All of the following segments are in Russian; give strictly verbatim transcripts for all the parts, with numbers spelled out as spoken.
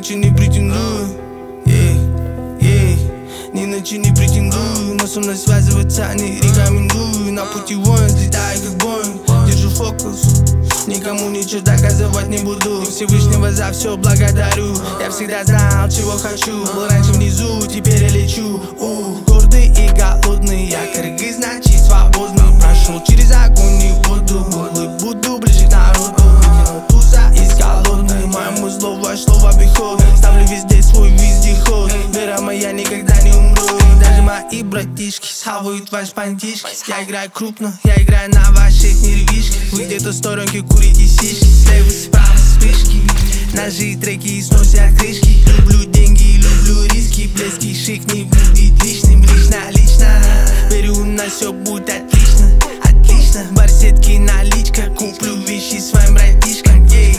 ночи не претендую, yeah, yeah. Ни ночи не претендую, но со мной связываться не рекомендую. На пути воин, взлетаю как Боинг, держу фокус, никому ничего доказывать не буду. Всевышнего за все благодарю. Я всегда знал, чего хочу. Был раньше внизу, теперь я лечу. У, гордый и голодный, я кыргыз, значит свободный. Прошел через огонь и воду, голый буду ближе к народу. Кинул туза из голодной, моему слову вошло в обиход. Ставлю везде свой вездеход, вера моя никогда не умрет. Даже мои братишки схавают ваш пантишки. Я играю крупно, я играю на ваших нервишках. Вы где-то в сторонке курите сишки, слева справа вспышки. Ножи, треки и сносят крышки. Люблю деньги, люблю риски. Близкий шик не будет лишним. Лично, лично верю, у нас все будет отлично. Отлично, барсетки, наличка. Куплю вещи своим братишкам, yeah,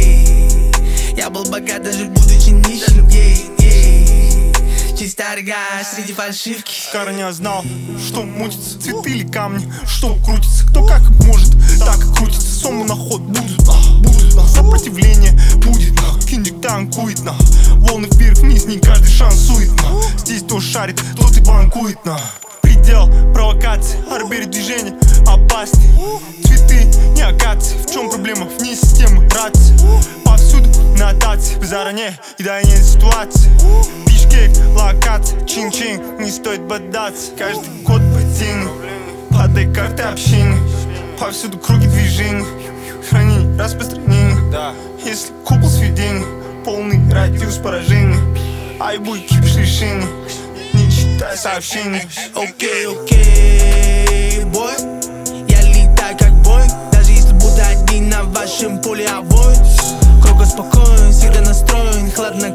yeah. Я был богат, даже будучи нищим, yeah, yeah. Чисто торгаш среди фальшивки. Короня знал, что мутится, цветы или камни, что крутится. Кто как может, так и крутится. Сому на ход будут, будут, сопротивление будет. Киндик танкует, на волны вверх-вниз, не каждый шансует. Здесь кто шарит, тот и банкует. Предел провокации, арбери движения опасный. Цветы не акации, в чем проблема? Вне системы рации. Повсюду нотации, заранее едание ситуации. Бишкек, локация, чин-чин, не стоит бодаться. Каждый код ботинок, падай карты общины. Повсюду круги движений, хранение, распространение. Если купол сведений, полный радиус поражений. Айбуй, кипиш решений, не читай сообщений. Окей, окей, бой. Я летаю как бой, даже если буду один на вашем поле, а вой. Круго спокоен, всегда настроен, хладно